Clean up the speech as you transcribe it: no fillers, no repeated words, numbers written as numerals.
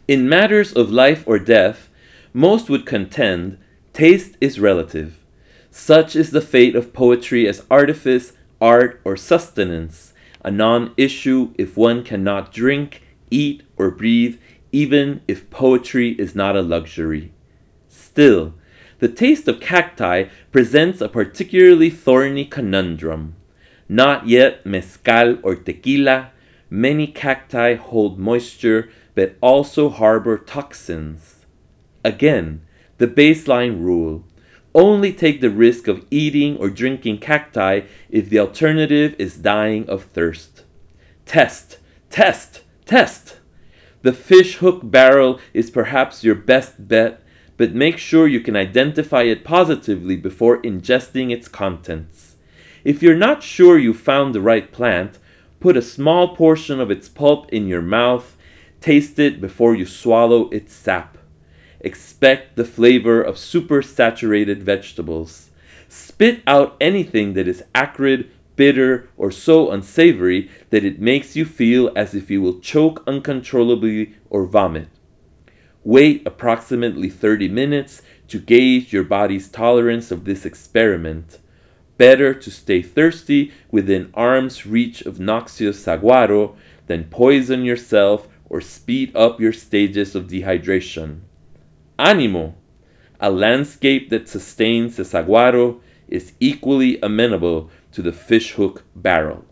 In matters of life or death, most would contend taste is relative. Such is the fate of poetry as artifice, art, or sustenance, a non issue if one cannot drink, eat, or breathe, even if poetry is not a luxury. Still, the taste of cacti presents a particularly thorny conundrum. Not yet mezcal or tequila, many cacti hold moisture but also harbor toxins. Again, the baseline rule: only take the risk of eating or drinking cacti if the alternative is dying of thirst. Test, test, test! The fish hook barrel is perhaps your best bet, but make sure you can identify it positively before ingesting its contents. If you're not sure you found the right plant, put a small portion of its pulp in your mouth, taste it before you swallow its sap. Expect the flavor of supersaturated vegetables. Spit out anything that is acrid, bitter, or so unsavory that it makes you feel as if you will choke uncontrollably or vomit. Wait approximately 30 minutes to gauge your body's tolerance of this experiment. Better to stay thirsty within arm's reach of noxious saguaro than poison yourself or speed up your stages of dehydration. Animo! A landscape that sustains the saguaro is equally amenable to the fishhook barrel.